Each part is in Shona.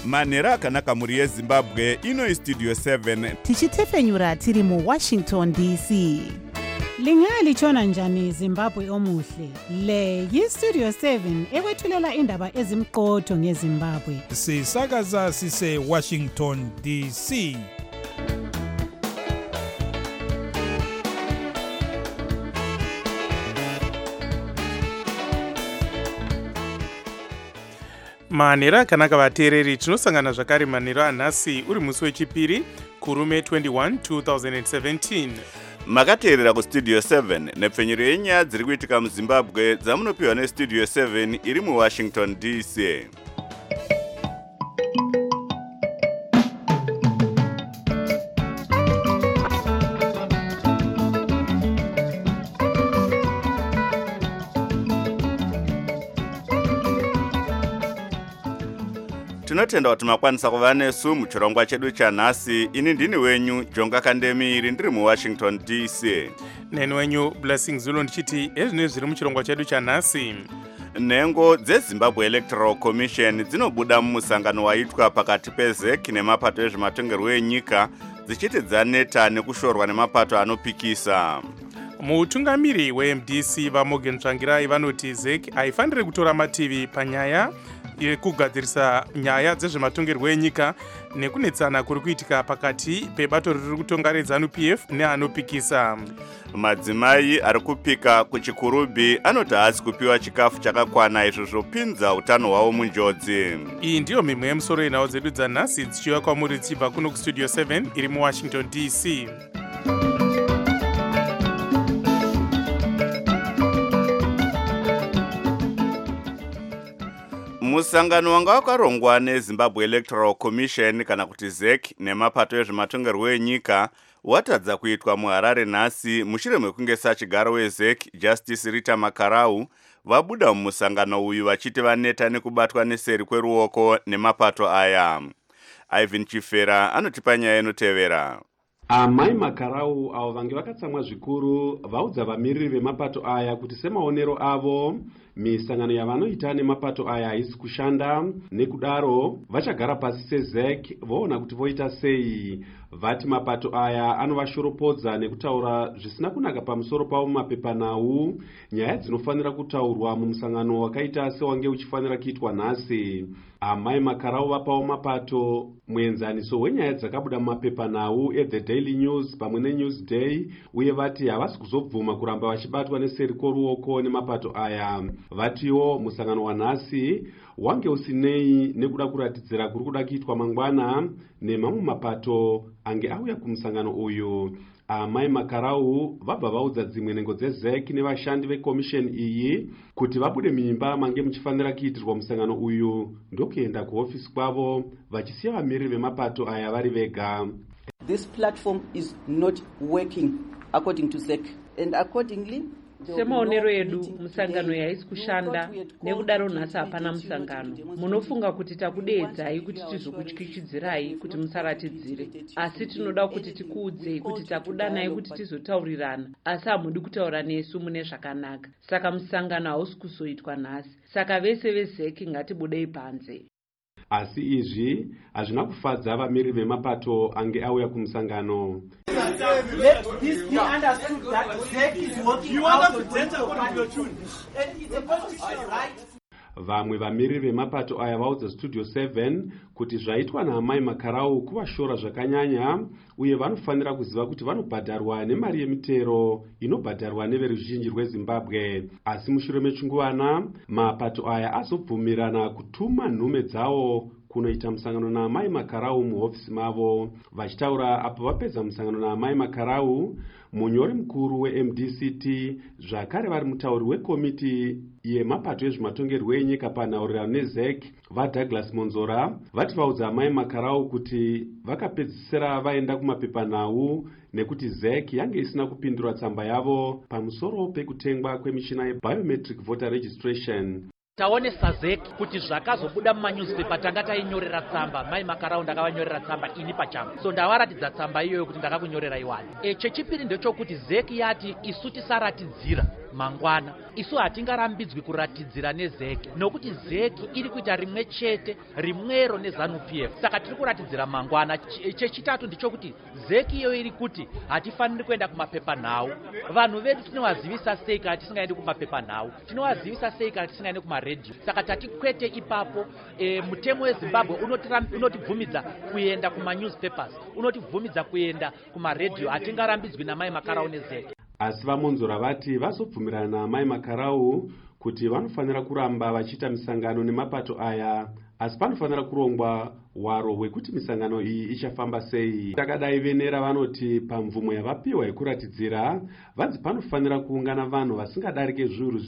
manhero akanaka mhuri yezimbabwe. Ino Studio 7 tichitefenyura tiri muWashington DC. Lingalitshona njani Zimbabwe omuhle? Le yiStudio 7 ekwethulela indaba ezimqotho ngeZimbabwe. Sisakaza sise Washington DC. Manhero akanaka vateereri, tinosangana zvakare manhero anhasi uri musi wechipiri kurume 21 2017. makateerera kuStudio 7 nepfenyuro yenyaya dziri kuitika muZimbabwe dzamunopiwa neStudio 7 iri muWashington DC. Tinotenda kuti makwanisa kuva nesu muchirongwa chedu chanhasi. Ini ndini wenyu Jonga Kandemiri ndiri muWashington DC. Neni wenyu Blessing Zulu ndichiti ezvinezvi zviri muchirongwa chedu chanhasi. Nhengo dzeZimbabwe Electoral Commission dzinobuda mumusangano waitwa pakati peZEC nemapato ezvematongerwo enyika dzichiti dzaneta nekushorwa nemapato anopikisa. Mutungamiri weMDC vaMorgan Tsvangirai vanoti ZEC haifaniri kutora mativi panyaya yekugadzirisa nyaya dzezvematongerwo enyika nekunetsana kuri kuitika pakati pebato riri kutonga reZANU-PF neanopikisa. Madzimai ari kupika kuchikurubhi anoti haasi kupiwa chikafu chakakwana izvo zvopinza utano hwavo munjodzi. Iyi ndiyo mimwe yemusoro yenhau dzedu dzanhasi dzichiuya kwamuri dzichibva kuno kuStudio 7 iri muWashington DC. Musangano wanga wakarongwa neZimbabwe Electoral Commission kana kuti ZEC nemapato ezvematongerwo enyika watadza kuitwa muHarare nhasi mushure mekunge sachigaro weZEC Justice Rita Makarau vabuda mumusangano uyu vachiti vaneta nekubatwa neseri kweruoko nemapato aya. Ivan Chifera anotipa nyaya inotevera. Amai Makarau avo vange vakatsamwa zvikuru vaudza vamiriri vemapato aya kuti semaonero avo misangano yavanoita nemapato aya haisi kushanda, nekudaro vachagara pasi seZEC voona kuti voita sei. Vati mapato aya anovashoropodza nekutaura zvisina kunaka pamusoro pavo mumapepanhau, nyaya dzinofanira kutaurwa mumusangano wakaita sewange uchifanira kuitwa nhasi. Amai Makarau vapawo mapato muenzaniso wenyaya dzakabuda mumapepanhau eThe Daily News pamwe neNewsday, uye vati havasi kuzobvuma kuramba vachibatwa neseri kworuoko nemapato aya. Vatiwo musangano wanhasi wange usinei nekuda kuratidzira kuri kuda kuitwa mangwana nemamwe mapato ange auya kumusangano uyu. Amai Makarau vabva vaudza dzimwe nhengo dzeZEC nevashandi vekomisheni iyi kuti vabude mimba mange muchifanira kuitirwa musangano uyu ndokuenda kuhofisi kwavo vachisiya vamiriri vemapato aya vari vega. This platform is not working according to ZEC, and accordingly semaonero edu musangano yaisi kushanda, nekudaro nhasi hapana musangano. Munofunga kuti takudeedzai kuti tizokutyityidzirai kuti musaratidzire, asi tinoda kuti tikuudzei kuti takudanai kuti tizotaurirana, asi hamudi kutaura nesu mune zvakanaka. Saka musangano hausi kuzoitwa nhasi. Saka vese veZEC ngatibudei panze. Asi izvi hazvina kufadza vamiriri vemapato ange auya kumusangano. Let this be understood that ZEC is working out on and it's a constitutional right. Vamwe vamiriri vemapato aya vaudza Studio 7 kuti zvaitwa naamai Makarau kuvashora zvakanyanya, uye vanofanira kuziva kuti vanobhadharwa nemari yemitero inobhadharwa neveruzhinji rweZimbabwe. Asi mushure mechinguvana mapato aya azobvumirana kutuma nhume dzawo kunoita musangano naamai Makarau muhofisi mavo. Vachitaura apo vapedza musangano naamai Makarau, munyori mukuru weMDCT zvakare vari mutauri wekomiti yemapato ezvematongerwo enyika panhaurirano neZEC vaDouglas Monzora vati vaudza amai Makarau kuti vakapedzisira vaenda kumapepanhau nekuti ZEC yange isina kupindura tsamba yavo pamusoro pekutengwa kwemishina yebiometric voter registration. Taonesa ZEC kuti zvakazobuda mumanyuzipepa tanga tainyorera tsamba. Mai Makarau ndakavanyorera tsamba ini pachangu, so ndavaratidza tsamba iyoyo kuti ndakakunyorera iwani. Chechipiri ndechokuti ZEC yati isu tisaratidzira mangwana. Isu hatingarambidzwi kuratidzira nezeki, nokuti zeki iri kuita rimwe chete, rimwero neZANU-PF. Saka tiri kuratidzira mangwana. Chechitatu ndichokuti zeki iyo iri kuti hatifaniri kuenda kumapepanhau. Vanhu vedu tinovazivisa sei kana tisingaendi kumapepanhau? Tinovazivisa sei kana tisingaendi kumaredhiyo? Saka tatikwete ipapo. Mutemo weZimbabwe unotibvumidza kuenda kuma-newspapers, unotibvumidza kuenda kumaredhiyo. Hatingarambidzwi naMai Makarau nezeki. Asi vamonzora vati vazobvumirana naMai Makarau kuti vanofanira kuramba vachiita misangano nemapato aya, asi panofanira kurongwa waro hwekuti misangano iyi ichafamba sei. Takadai venera vanoti pamvumo yavapiwa yekuratidzira vanzi panofanira kuungana vanhu vasingadarike zviuru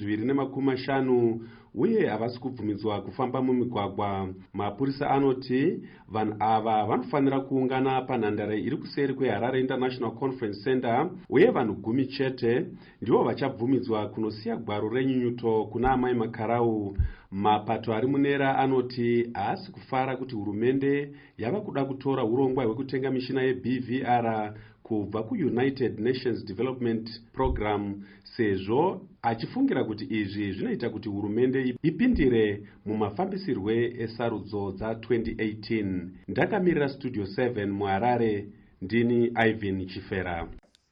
250 uye havasi kubvumidzwa kufamba mumigwagwa. Mapurisa anoti vanhu ava vanofanira kuungana panhandare iri kuseri kweHarare International Conference Center uye vanhu 10 chete ndivo vachabvumidzwa kunosiya gwaro renyunyuto kuna Mai Makarau. Mapato ari munera anoti haasi kufara kuti hurumende yava kuda kutora urongwa hwekutenga mishina yeBVR kubva kuUnited Nations Development Program, sezvo achifungira kuti izvi zvinoita kuti hurumende ipindire mumafambisirwe esarudzo dza2018. Ndakamirira Studio 7 muHarare, ndini Ivan Chifera.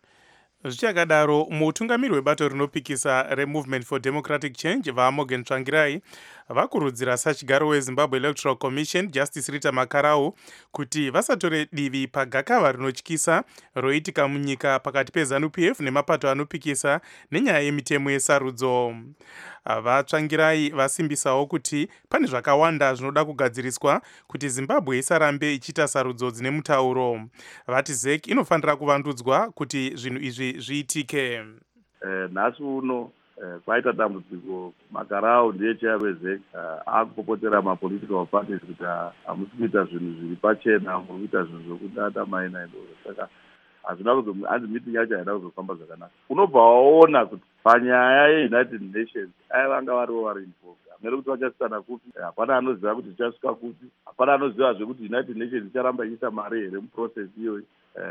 Zvichakadaro, mutungamiri webato rinopikisa reMovement for Democratic Change vaMorgan Tsvangirai vakurudzira sachigaro weZimbabwe Electoral Commission Justice Rita Makarau kuti vasatore divi pagakava rinotyisa roitika munyika pakati peZANU-PF nemapato anopikisa nenyaya yemitemo yesarudzo. VaTsvangirai vasimbisawo kuti pane zvakawanda zvinoda kugadziriswa kuti Zimbabwe isarambe ichiita sarudzo dzine mutauro. Vati ZEC inofanira kuvandudzwa kuti zvinhu izvi zviitike. Nhasi uno kwaita dambudziko. Makarau ndiye chair weZEC akupopotera mapolitical parties kuti hamusi kuita zvinhu zviri pachena, muri kuita zvinhu zvokudada maina ndo. Saka hazvina hanzi meeting yacho haida kuzofamba zvakanaka. Unobva waona kuti panyaya yeUnited Nations vanga varivo vari involved. Hamene kuti vachasitana kupi, hapana anoziva kuti zvichasvika kupi, hapana anoziva zvekuti United Nations icharamba ichiisa mari here muprocess iyoyi.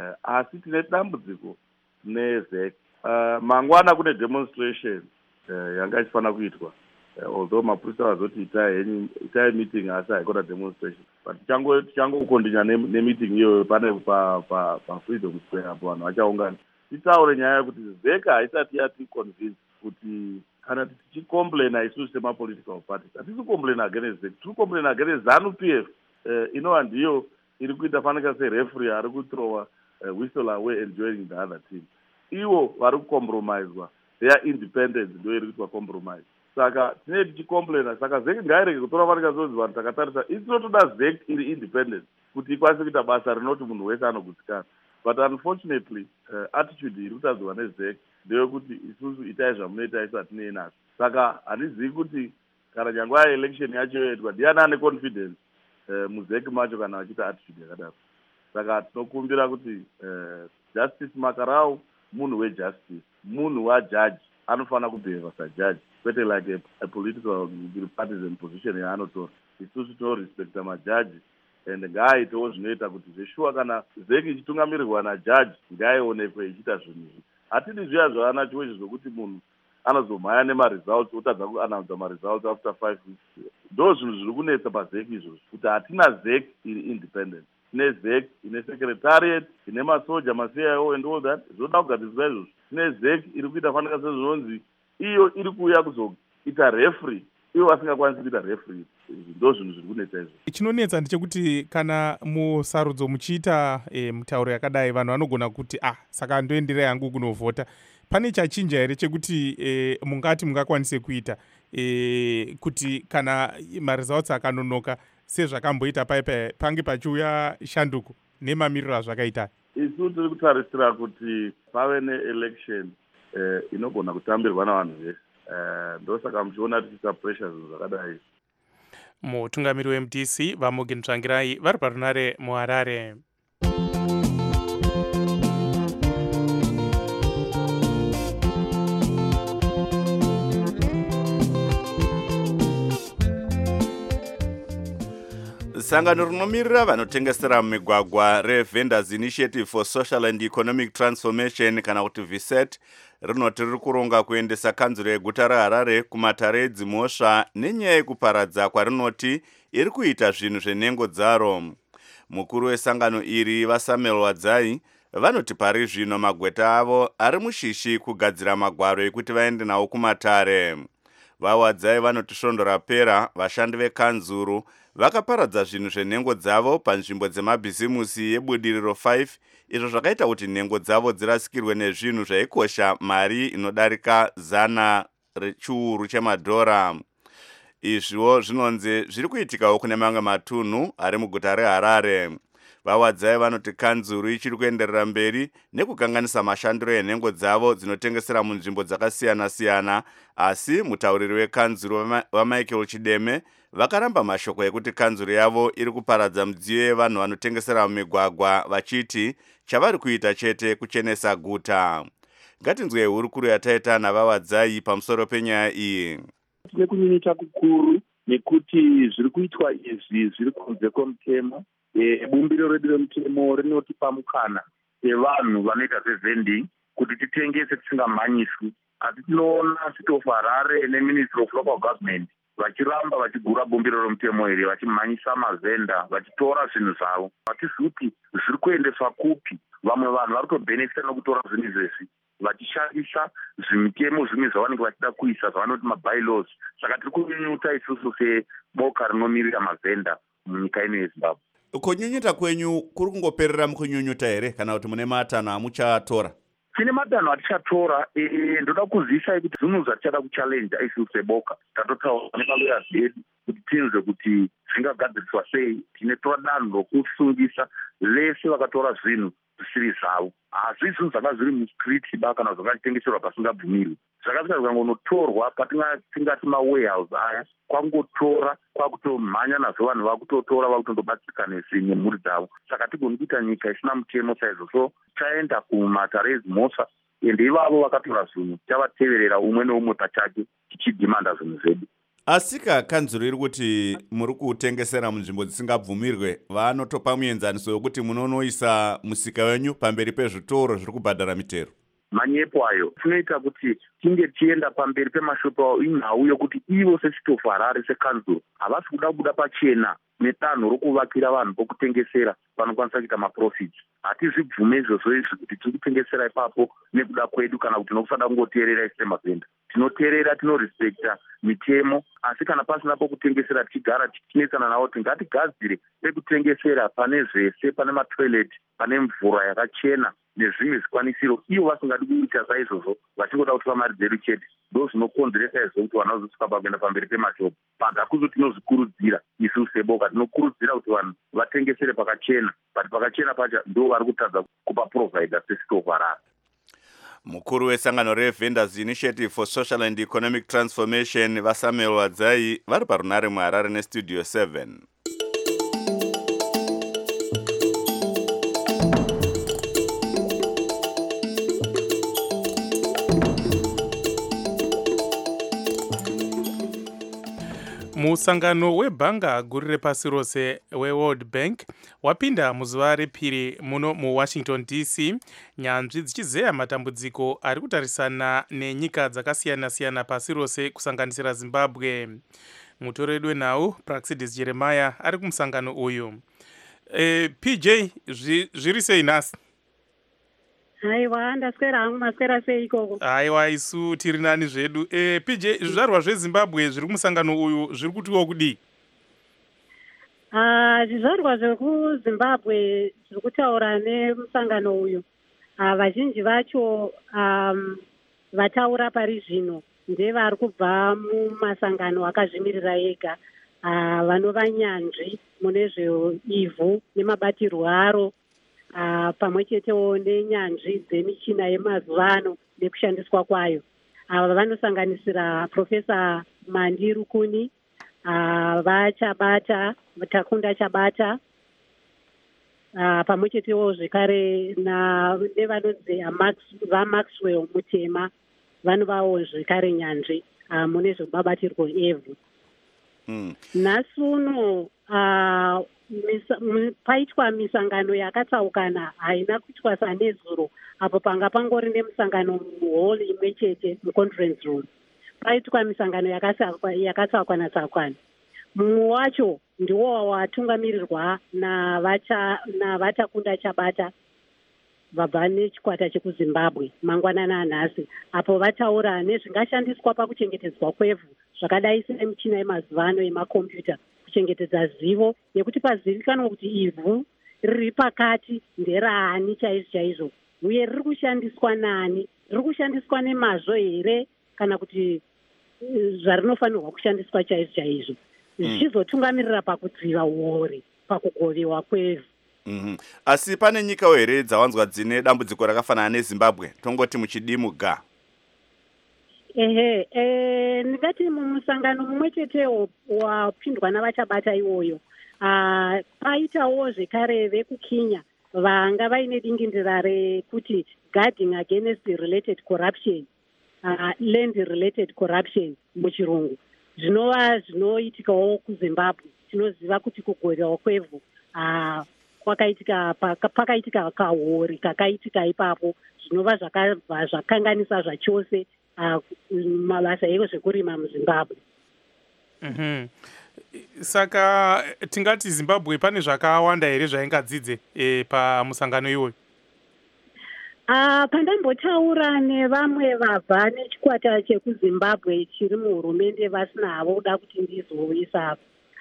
Asi tine dambudziko neZEC. Mangwana kune demonstration yanga ichifanira kuitwa, although mapurisa vazoti itai meeting asi haikona demonstration, but tichangokondinya nemeeting iyoyo pane paFreedom Square apo vanhu vachaungana. Titaure nyaya yekuti ZEC haisati yaticonvince kuti kana tichicomplaina isusu semapolitical parties hatisi complain against ZEC, tiri complain against ZANU-PF inova ndiyo iri kuita fanika sereferee ari kuthrowa whistle away and joining the other team. Ivo vari kucompromiswa, their independence ndo iri kuitwa compromise. Saka tine tichicomplaina, saka ZEC ngairege kutora fanika sozi vanhu takatarisa isinotoda ZEC iri independent kuti ikwanise kuita basa rinoti munhu wese anogutsikana. But unfortunately attitude iri kutadzwa neZEC ndeyekuti isusu itai zvamunoita isu hatinei nazvo. Saka handizivi kuti kana nyangwa election yacho yoitwa ndiani ane confidence muZEC macho kana vachiita attitude yakadaro. Saka tinokumbira kuti Justice Makarau munhu wejustice, munhu wajaji, anofanira kubehava sajaji, kwete like a political partisan position yaanotora. Isusu tinorespekta majaji and ngaaitewo zvinoita kuti zveshuwa kana ZEC ichitungamirirwa najaji ngaaionekwe ichiita zvinhu izvi. Hatidi zviya zvanacho izvi zvokuti munhu anozomhanya nemaresults otadza kuannounce maresults after 5 weeks. Ndo zvinhu zviri kunetsa paZEC izvozvo, kuti hatina ZEC iri independent. Tine ZEC ine secretariat, ine masoja, maCIO and all that. Zvoda kugadziriswa izvozvo. Tine ZEC iri kuita fanika sezvinonzi iyo iri kuuya kuzoita referee, ivo vasingakwanisi kuita referee. Ndo zvinhu zviri kunetsa izvo. Chinonetsa ndechekuti kana musarudzo muchiita mutauro yakadai vanhu vanogona kuti saka ndoenderai hangu kunovhota. Pane chachinja here chekuti mungati mungakwanise kuita kuti kana maresults akanonoka sezvakamboita pange pachiuya shanduko nemamiriro azvakaita? Isu tiri kutarisira kuti pave neelection inogona kutambirwa navanhu vese. Ndosaka muchiona tichiisa pressure zvinhu zvakadai. Mutungamiri weMDC vaMorgan Tsvangirai vari parunare muHarare. sangano rinomirira vanotengesera mumigwagwa reVendors Initiative for Social and Economic Transformation kana kuti VSET rinoti riri kuronga kuendesa kanzuro yeguta reHarare kumatare edzimhosva nenyaya yekuparadza kwarinoti iri kuita zvinhu zvenhengo dzaro. Mukuru wesangano iri vaSamuel Wadzai vanoti pari zvino magweta avo ari mushishi kugadzira magwaro ekuti vaende nawo kumatare. VaWadzai vanoti svondo rapera vashandi vekanzuru vakaparadza zvinhu zvenhengo dzavo panzvimbo dzemabhizimusi yebudiriro 5 izvo zvakaita kuti nhengo dzavo dzirasikirwe nezvinhu zvaikosha mari inodarika 100 chiuru chemadhora. Izvo zvinonzi zviri kuitikawo kune mamwe matunhu ari muguta reHarare. VaWadzai vanoti kanzuru ichiri kuenderera mberi nekukanganisa mashandiro enhengo dzavo dzinotengesera munzvimbo dzakasiyana-siyana, asi mutauriri wekanzuru vaMichael Chideme vakaramba mashoko ekuti kanzuru yavo iri kuparadza midziyo yevanhu vanotengesera mumigwagwa vachiti chavari kuita chete kuchenesa guta. Ngatinzwei hurukuro yataita navaWadzai pamusoro penyaya iyi. Tine kunyunyuta kukuru nekuti zviri kuitwa izvi zviri kunze kwemutemo. Bumbiro redu remutemo rinotipa mukana sevanhu vanoita zvezvending kuti titengese tisingamhanyiswi. Asi tinoona City of Harare neMinistry of Local Government vachiramba vachigura bumbiro remutemo iri, vachimhanyisa mavhenda, vachitora zvinhu zvavo. Vatizivi kuti zviri kuendeswa kupi. Vamwe vanhu vari kutobhenefita nokutora zvinhu izvezvi vachishandisa zvimitemo zvimwe zvavanenge vachida kuisa zvavanoti mabylaws. Saka tiri kunyunyuta isusu seboka rinomirira mavhenda munyika ino yeZimbabwe. Kunyunyuta kwenyu kuri kungoperera mukunyunyuta here kana kuti mune matanho amuchatora? Tine matanho atichatora. Ndoda kuzivisai kuti zvinhu zvatichada kuchallenja isusu seboka tatotaura nepaloya zedu kuti tinzwe kuti zvingagadziriswa sei. Tinotora danho rokusungisa vese vakatora zvinhu zvisiri zvavo. Hazvi zvinhu zvanga zviri muskriti ba kana zvakachitengeserwa pasingabvumirwi. Zvakasvika zvikangonotorwa patingati mawarehouse aya, kwakungotora kwakutomhanya nazvo vanhu vakutotora vakutondobatsika nemhuri dzavo. Saka tigoni kuita nyika isina mutemo saizvo. So taenda kumatare edzimhosva ende ivavo vakatora zvinhu tavateverera umwe neumwe pachake tichidhimanda zvinhu zvedu. Asika kanzuro iri kuti muri kutengesera munzvimbo dzisingabvumirwe vanotopa muenzaniso wekuti munonoisa musika wenyu pamberi pezvitoro zviri kubhadhara mitero. Manyepo ayo tinoita kuti tinge tienda pamberi pemashopu avo inhau yokuti ivo seCity of Harare sekanzuro havasi kuda kubuda pachena netanho rokuvakira vanhu pokutengesera vanokwanisa kuita maprofits. Hatizvibvume izvozvo izvi kuti tiri kutengesera ipapo nekuda kwedu kana kuti nokusada kungoteerera isi semavhenda. Tinoteerera, tinorespekta mitemo, asi kana pasina pokutengesera tichigara tichinetsana navo kuti ngatigadzire pekutengesera pane zvese, pane matoilet, pane mvura yakachena nezvimwe zvikwanisiro. Ivo vasingadi kuita saizvozvo vachingoda kutora mari dzedu chete. Ndo zvinokonzeresa izvo kuti vanhu vazosvika pakuenda pamberi pemashopu. Pagakuzo tinozvikurudzira isusu seboka, tinokurudzira kuti vanhu vatengesere pakachena. But pakachena pacho ndo vari kutadza kupa provider seCity of Harare. Mukuru wesangano reVendors Initiative for Social and Economic Transformation vaSamuel Wadzai vari parunare muHarare neStudio 7. Musangano webhanga guru repasi rose weWorld Bank wapinda muzuva repiri muno muWashington DC, nyanzvi dzichizeya matambudziko ari kutarisana nenyika dzakasiyana-siyana pasi rose kusanganisira Zimbabwe. Mutoredu wenhau Praxidis Jeremiah ari kumusangano uyu. PJ, zviri sei nhasi? Haiwa, ndaswera hangu, maswera sei ikoko? Haiwa, isu tiri nani zvedu. PJ, zvizvarwa zveZimbabwe zviri kumusangano uyu zviri kutiwo kudii? Zvizvarwa zvekuZimbabwe zviri kutaura nemusangano uyu. Vazhinji vacho vataura pari zvino ndevari kubva mumasangano akazvimirira ega, vanova nyanzvi mune zveivhu nemabatirwo aro, pamwe chetewo nenyanzvi dzemichina yemazuva ano nekushandiswa kwayo. Ava vanosanganisira Profesa Mandi Rukuni, vaChabata, Takunda Chabata, pamwe chetewo zvekare nevanonzi vaMaxwell Mutema, vanovawo zvekare nyanzvi mune zvebabatirwo evhu. Nhasi uno paitwa misangano yakatsaukana haina kuitwa sanezuro apo panga pangori nemusangano muhall imwe chete muconference room. Paitwa misangano yakatsaukana tsaukana. Mumwe wacho ndiwo watungamirirwa navatakunda Chabata vabva nechikwata chekuZimbabwe mangwanana anhasi, apo vataura nezvingashandiswa pakuchengetedzwa kwevhu zvakadai semichina yemazuva ano yemakombiyuta kuchengetedza zivo, nekuti pazivikanwa kuti ivhu riri pakati nderaani chaizvo uye riri kushandiswa nani, riri kushandiswa nemazvo here kana kuti zvarinofanirwa kushandiswa chaizvo zvichizotungamirira pakudziva uori pakugovewa kwevhu. Asi pane nyikawo here dzawanzwa dzine dambudziko rakafanana neZimbabwe, tongoti muchidimuga? Ndingati mumusangano mumwe chetewo wapindwa navachabata iwoyo, paitawo zvekare vekuKenya vanga vaine dingindira rekuti guarding against related corruption, land related corruption muchirungu, zvinova zvinoitikawo kuZimbabwe. Tinoziva kuti kugovewa kwevhu pakaitika kahori kakaitika ipapo, zvinova zvakabva zvakanganisa zvachose mabasa ezvekurima muZimbabwe. Saka tingati Zimbabwe pane zvakawanda here zvaingadzidze pamusangano iwoyo? Pandambotaura nevamwe vabva nechikwata chekuZimbabwe chiri muhurumende vasina havo kuda kuti ndizoisa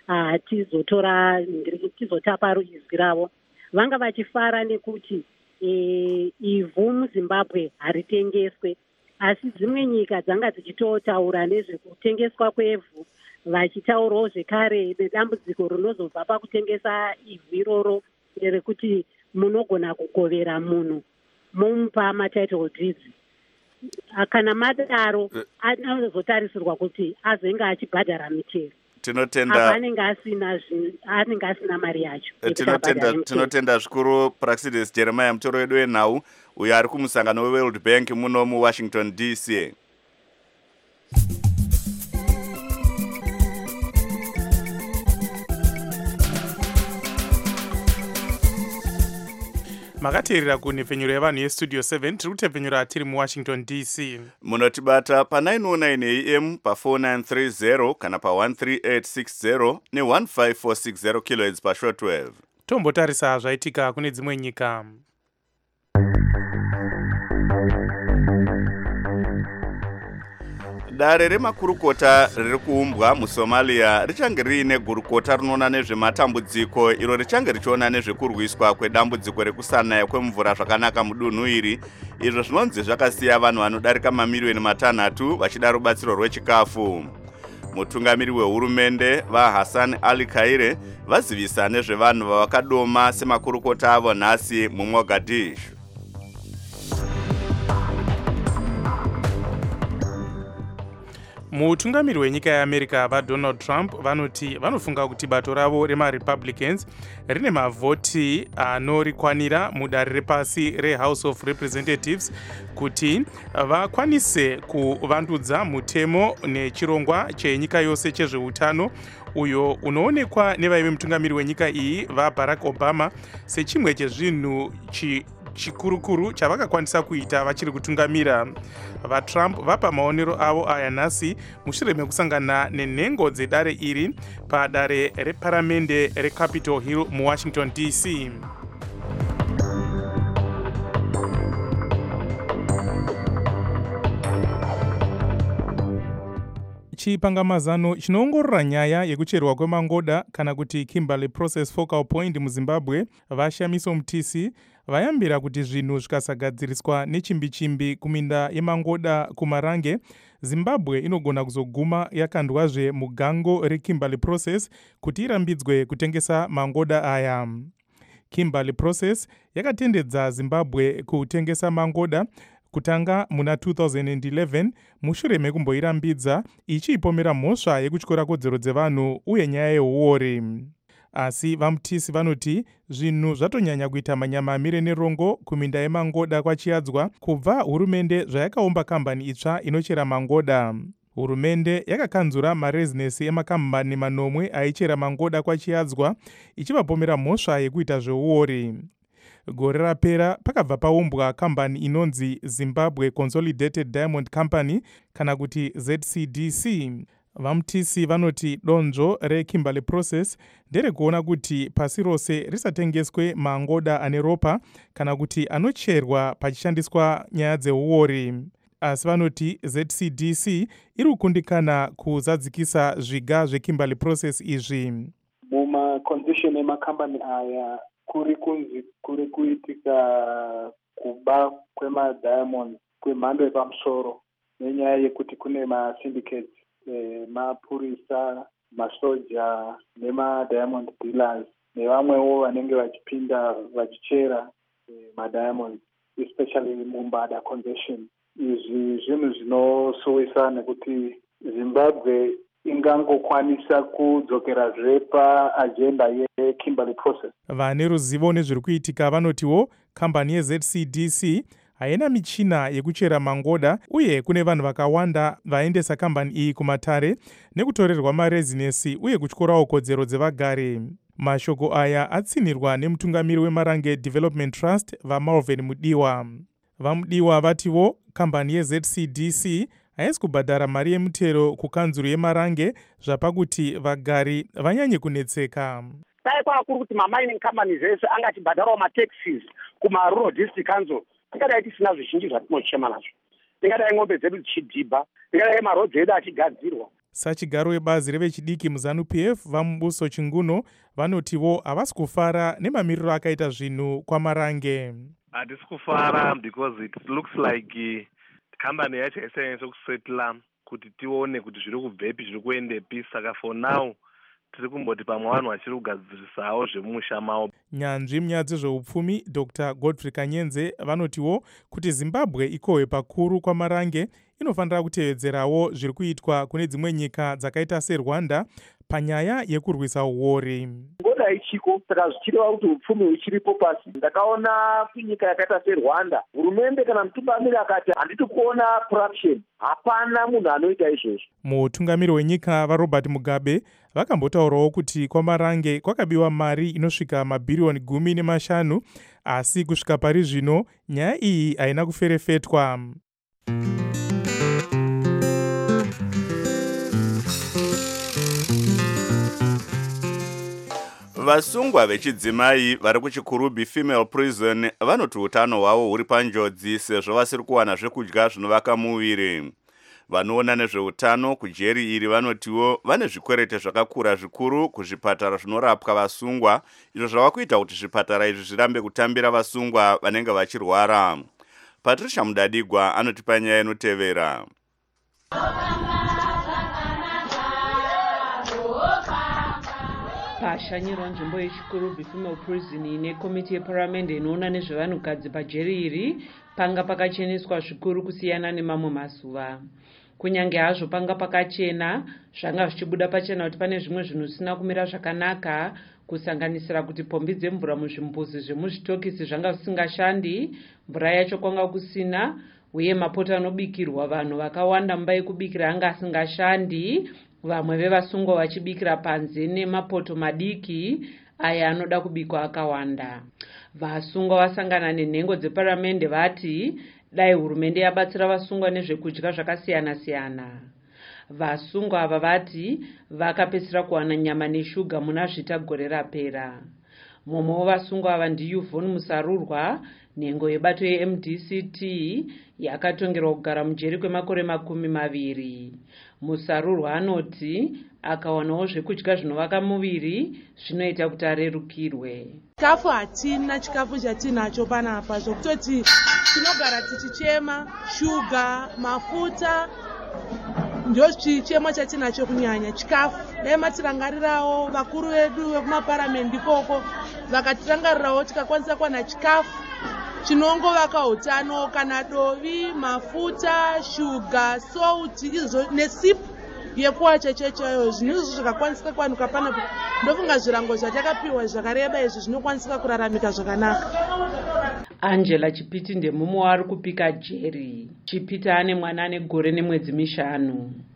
tizotapa ruizwi ravo, vanga vachifara nekuti ivhu muZimbabwe haritengeswe, asi dzimwe nyika dzanga dzichitotaura nezvekutengeswa kwevhu, vachitaurawo zvekare nedambudziko rinozobva pakutengesa ivhu iroro rekuti munogona kugovera munhu mumupa matitle deeds. Kana madaro anozotarisirwa kuti azenge achibhadhara michero. Anenge asina mari yacho. Tinotenda zvikuru Praxidis Jeremiah, mutoro wedu wenhau uyo ari kumusangano weWorld Bank muno muWashington DC. Makateerera kunhepfenyuro yavanhu yestudio 7, tiri kutepfenyura tiri muWashington DC. Munotibata pa909 AM pa4930 kana pa13860 ne15460 kHz pashortwave. Tombotarisa zvaitika kune dzimwe nyika. Dare remakurukota riri kuumbwa muSomalia richange riine gurukota rinoona nezvematambudziko iro richange richiona nezvekurwiswa kwedambudziko rekusanaya kwemvura zvakanaka mudunhu iri, izvo zvinonzi zvakasiya vanhu vanodarika mamiliyoni 3 vachida rubatsiro rwechikafu. Mutungamiri wehurumende vaHassan Ali Khaire vazivisa nezvevanhu vavakadoma semakurukota avo nhasi muMogadishu. Mutungamiri wenyika yeAmerica vaDonald Trump vanoti vanofunga kuti bato ravo remaRepublicans rine mavhoti anorikwanira mudare repasi reHouse of Representatives kuti vakwanise kuvandudza mutemo nechirongwa chenyika yose chezveutano uyo unoonekwa nevaive mutungamiri wenyika iyi vaBarack Obama sechimwe chezvinhu chikurukuru chavakakwanisa kuita vachiri kutungamira. VaTrump vapa maonero avo aya nhasi mushure mekusangana nenhengo dzedare iri padare reparamende reCapitol Hill muWashington DC. Chipangamazano chinoongorora nyaya yekucherwa kwemangoda kana kuti Kimberley Process Focal Point muZimbabwe vaShamiso Mtisi vayambira kuti zvinhu zvikasagadziriswa nechimbi-chimbi kuminda yemangoda kumarange, Zimbabwe inogona kuzoguma yakandwazve mugango reKimberley Process kuti irambidzwe kutengesa mangoda aya. Kimberley Process yakatendedza Zimbabwe kutengesa mangoda kutanga muna 2011 mushure mekumboirambidza ichipomera mhosva yekutyora kodzero dzevanhu uye nyaya yeuori. Asi vaMutisi vanoti zvinhu zvatonyanya kuita manyama amire nerongo kuminda yemangoda kwachiadzwa kubva hurumende zvayakaumba kambani itsva inochera mangoda. Hurumende yakakanzura marezinesi emakambani manomwe aichera mangoda kwachiyadzwa ichivapomera mhosva yekuita zveuori. Gore rapera pakabva paumbwa kambani inonzi Zimbabwe Consolidated Diamond Company kana kuti ZCDC. Vamutisi vanoti donzvo reKimberley Process nderekuona kuti pasi rose risatengeswe mangoda ane ropa kana kuti anocherwa pachishandiswa nyaya dzeuori. Asi vanoti ZCDC iri kukundikana kuzadzikisa zviga zveKimberley Process izvi. Mumacondition emakambani aya kuri kuitika kuba kwemadiamond kwemhando yepamusoro nenyaya yekuti kune masyndicates, mapurisa, masoja nemadiamond dealers nevamwewo vanenge vachipinda vachichera madiamond, especially mumbada congestion. Izvi zvinhu zvinosowesa nekuti Zimbabwe ingangokwanisa kudzokerazve paagenda yeKimberley Process. Vane ruzivo nezviri kuitika vanotiwo kambani yeZCDC haina michina yekuchera mangoda uye kune vanhu vakawanda vaendesa kambani iyi kumatare nekutorerwa marezinesi uye kutyorawo kodzero dzevagare. Mashoko aya atsinirwa nemutungamiri weMarange Development Trust vaMalvin Mudiwa. Vamudiwa vatiwo kambani yeZCDC haisi kubhadhara mari yemutero kukanzuru yeMarange zvapakuti vagari vanyanye kunetseka. Dai kwakuri kuti mamining companies ese angachibhadharawo mataxes kumarural district council, tingadai tisina zvizhinji zvatinochema nazvo. Tingadai ng'ombe dzedu dzichidhibha, tingadai marodzi edu achigadzirwa. Sachigaro webazi revechidiki muZANU-PF vaMubuso Chinguno vanotiwo havasi kufara nemamiriro akaita zvinhu kwaMarange. Hatisi kufara because it looks like kambani yacho isanyanyisa kusetla kuti tione kuti zviri kubvepi zviri kuendepi, saka for now tiri kumboti pamwe vanhu vachiri kugadzirisawo zvemumusha mavo. Nyanzvi munyaya dzezveupfumi Dr. Godfrey Kanyenze vanotiwo kuti Zimbabwe ikohwe pakuru kwaMarange inofanira kutevedzerawo zviri kuitwa kune dzimwe nyika dzakaita seRwanda panyaya yekurwisa uori. Ngoda ichiko saka zvichireva kuti upfumi huchiripo pasi. Ndakaona kunyika yakaita seRwanda, hurumende kana mutungamiri akati handiti kuona corruption, hapana munhu anoita izvozvo. Mutungamiri wenyika vaRobert Mugabe vakambotaurawo kuti kwaMarange kwakabiwa mari inosvika mabhiriyoni 15 asi kusvika pari zvino nyaya iyi haina kuferefetwa. Vasungwa vechidzimai vari kuchiKurubi Female Prison vanoti utano hwavo huri panjodzi sezvo vasiri kuwana zvekudya zvinovaka muviri. Vanoona nezveutano kujeri iri vanotiwo vane zvikwerete zvakakura zvikuru kuzvipatara zvinorapwa vasungwa, izvo zvava kuita kuti zvipatara izvi zvirambe kutambira vasungwa vanenge vachirwara. Patricia Mudadigwa anotipa nyaya inotevera. Pashanyirwa nzvimbo yechiKurubi Female Prison ine komiti yeparamende inoona nezvevanhukadzi pajeri iri panga pakacheneswa zvikuru kusiyana nemamwe mazuva. Kunyange hazvo panga pakachena, zvanga zvichibuda pachena kuti pane zvimwe zvinhu zvisina kumira zvakanaka, kusanganisira kuti pombi dzemvura muzvimbuzi zvemuzvitokisi zvanga zvisingashandi, mvura yacho kwanga kusina, uye mapoto anobikirwa vanhu vakawanda mumba yekubikira anga asingashandi, vamwe vevasungwa vachibikira panze nemapoto madiki aya anoda kubikwa akawanda. Vasungwa vasangana nenhengo dzeparamende vati dai hurumende yabatsira vasungwa nezvekudya zvakasiyana-siyana. Vasungwa ava vati vakapedzisira kuwana nyama neshuga muna zvita gore rapera. Mumwe wevasungwa ava ndiYvonne Musarurwa, nhengo yebato yeMDCT yakatongerwa kugara mujeri kwemakore 20. Musarurwa anoti akawanawo zvekudya zvinovaka muviri zvinoita kuti arerukirwe. Chikafu hatina chikafu chatinacho panapa zvokutoti tinogara tichichema shuga, mafuta ndio chichemo chatinacho kunyanya chikafu. Dai matirangarirawo vakuru vedu vekumaparamende ikoko vakatirangarirawo tikakwanisa kuwana chikafu chinongovaka utano kana dovi, mafuta, shuga, sauti izvo nesipu yekuwacha checheyo. Zvinhu zvakakwanisika kuwanika panapo ndofunga zvirango zvatakapiwa zvakareba izvi zvinokwanisika kuraramika zvakanaka. Angela Chipiti ndemumwe wari kupika jeri. Chipiti ane mwana ane gore nemwedzi 5.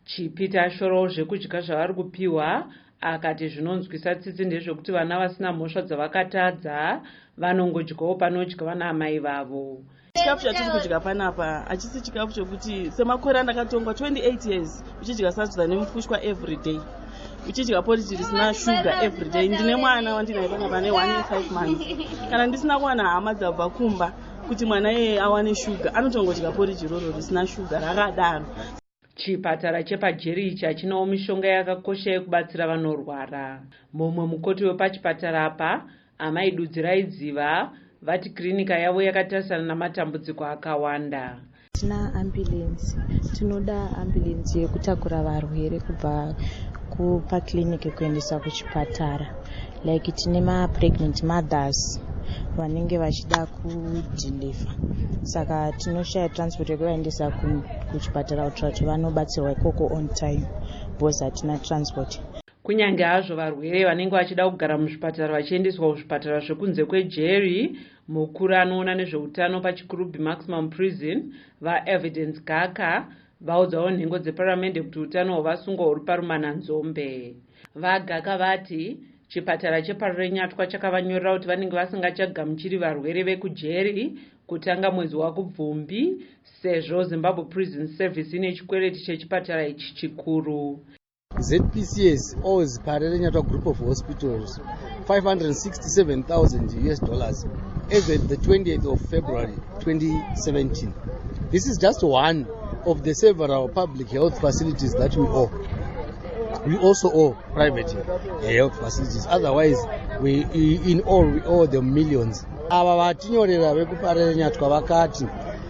Chipita shoro zvekudya zvavari kupiwa akati zvinonzwisa tsitsi ndezvekuti vana vasina mhosva dzavakatadza vanongodyawo panodya vana amai vavo. Chikafu chatiri kudya panapa hachisi chikafu chokuti semakore andakatongwa 28 years uchidya sadza nemufushwa everyday, uchidya porridge risina sugar everyday. Ndine mwana wandinaye panapa ne 1 year 5 months. Kana ndisina kuwana hama dzabva kumba kuti mwana yeye awane sugar, anotongodya porridge roro risina sugar rakadaro. Chipatara chepajericha chinawo mishonga yakakosha yekubatsira vanorwara. Mumwe mukoti wepachipatara apa amai Dudzi Raidziva vati klinika yavo yakatarisana namatambudziko akawanda. Tina ambulance, tinoda ambulance yekutakura varwere kubva pakliniki kuendesa kuchipatara. Like tine pregnant mothers vanenge vachida kudhiliva, saka tinoshaya transport yekuvaendesa kuchipatara kuti vanobatsirwa ikoko on time because hatina transport. Kunyange hazvo varwere vanenge vachida kugara muzvipatara vachiendeswa kuzvipatara zvekunze kweJerry, mukuru anoona nezveutano pachikurubhi Maximum Prison vaEvidence Gaka vaudzawo nhengo dzeparamende kuti utano hwavasungwa huri parumananzombe. VaGaka vati chipatara cheparurenyatwa chakavanyorera kuti vanenge vasingachagamuchiri varwere vekuJerry kutanga mwedzi waKubvumbi sezvo Zimbabwe Prison Service ine chikwereti chechipatara ichi chikuru. ZPCS owes Parerenyatwa Group of Hospitals $567,000 as at the 28th of February 2017. This is just one of the several public health facilities that we owe. We also owe private health facilities. Otherwise, we owe them millions. Ava vatinyorera vekuParerenyatwa vakati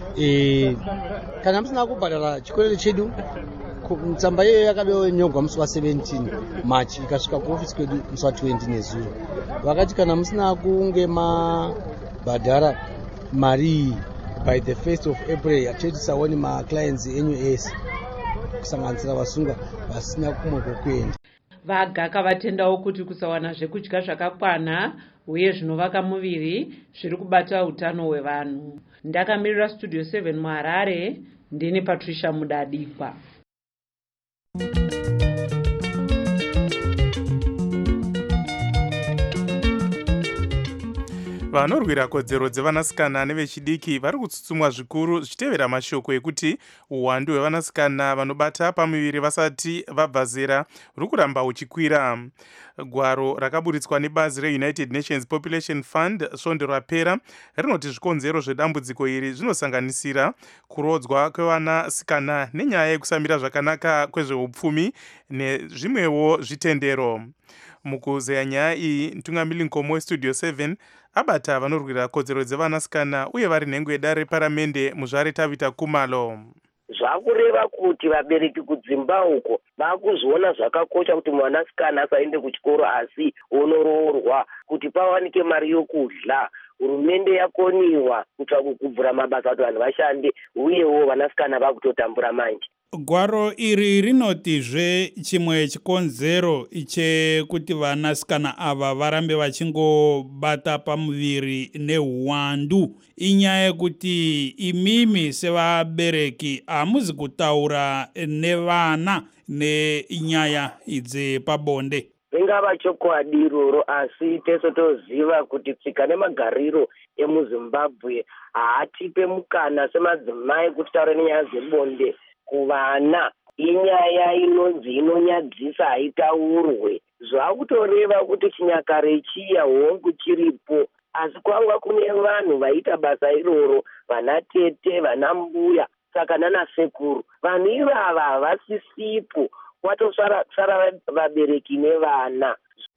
kana musina kubhadhara chikwereti chedu, tsamba iyoyo yakabenyorwa musi wa17 March ikasvika kuofisi kwedu musi wa20 nezuro. Vakati kana musina kunge mabhadhara mari by the 1st of April hatiti tisaone maclients enyu ese kusanganisira vasungwa vasina kumwe kwekuenda. VaGaka vatendawo kuti kusawana zvekudya zvakakwana uye zvinovaka muviri zviri kubata utano hwevanhu. Ndakamirira Studio 7 muHarare, ndini Patricia Mudadikwa. Vanorwira kodzero dzevanasikana nevechidiki vari kutsutsumwa zvikuru zvichitevera mashoko ekuti uwandu hwevanasikana vanobata pamuviri vasati vabva zera huri kuramba huchikwira. Gwaro rakaburitswa nebazi reUnited Nations Population Fund svondo rapera rinoti zvikonzero zvedambudziko iri zvinosanganisira kurodzwa kwevanasikana nenyaya yekusamira zvakanaka kwezveupfumi nezvimwewo zvitendero. Mukuzeya nyaya iyi, Ntungamiri Nkomo weStudio 7 abata vanorwira kodzero dzevanasikana uye vari nhengo yedare reparamende muzvare Tabita Kumalo. Zvakureva kuti vabereki kudzimba uko vakuzviona zvakakosha kuti mwanasikana asaende kuchikoro asi onoroorwa kuti pawanike mari yokudya. Hurumende yakoniwa kutsvaka kuvhura mabasa kuti vanhu vashande uyewo vanasikana vakutotambura manje. Gwaro iri rinotizve chimwe chikonzero chekuti vanasikana ava varambe vachingobata pamuviri neuwandu inyaya yekuti imimi sevabereki hamuzi kutaura nevana nenyaya idzi pabonde. Ringava chokwadi iroro asi tese toziva kuti tsika nemagariro emuZimbabwe haatipe mukana semadzimai kuti taure nenyaya dzebonde kuvana. Inyaya inonzi inonyadzisa haitaurwe. Zvakutoreva kuti chinyakare chiya hongu chiripo, asi kwanga kune vanhu vaita basa iroro, vana tete, vana mbuya, saka nana sekuru. Vanhu ivava havasisipo, watosara vabereki nevana.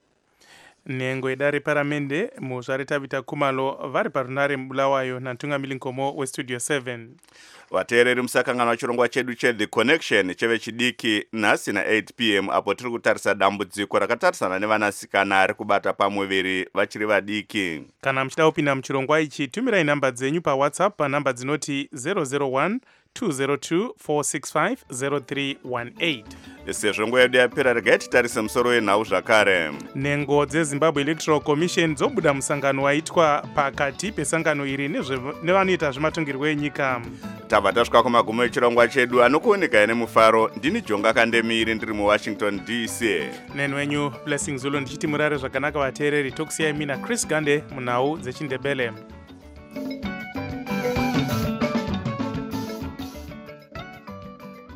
Nhengo yedare reparamende muzvare Tabita Kumalo vari parunare Bulawayo naNtungamiri Nkomo weStudio 7. Vateereri musakangana wachirongwa chedu cheThe Connection chevechidiki nhasi na8 p.m. apo tiri kutarisa dambudziko rakatarisana nevanasikana ari kubata pamuviri vachiri vadiki. Kana muchida kupinda muchirongwa ichi, tumirai namba dzenyu paWhatsApp panamba dzinoti 001 202 465 0318. sezvo nguva yedu yapera regai titarise musoro wenhau zvakare. Nhengo dzezimbabwe electoral commission dzobuda musangano waitwa pakati pesangano iri nevanoita zvematongerwo enyika. Tabva tasvika kumagumo echirongwa chedu anokuonekai nemufaro. Ndini Jonga Kandemiri ndiri muWashington DC. Neni wenyu Blessing Zulu ndichiti murare zvakanaka vateereri. Tokusiyai mina Chris Gande munhau dzechindebele.